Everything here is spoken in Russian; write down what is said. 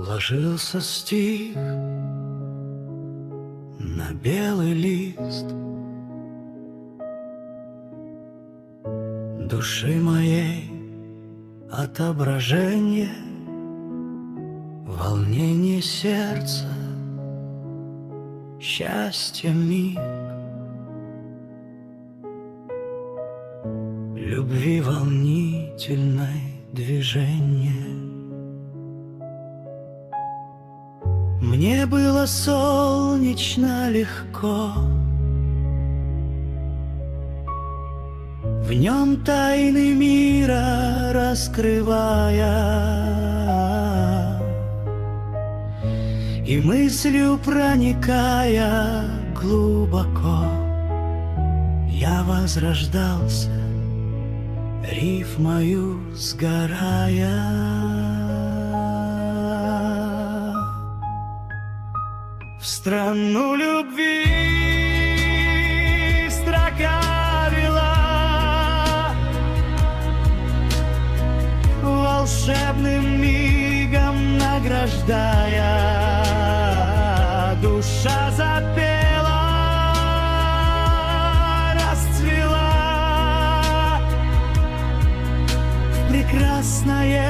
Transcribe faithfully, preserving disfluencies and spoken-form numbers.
Ложился стих на белый лист души моей, отображение, волнение сердца, счастье миг, любви волнительное движение. Мне было солнечно легко, в нем тайны мира раскрывая, и мыслью проникая глубоко, я возрождался, рифмою сгорая. В страну любви строка вела, волшебным мигом награждая. Душа запела, расцвела, прекрасное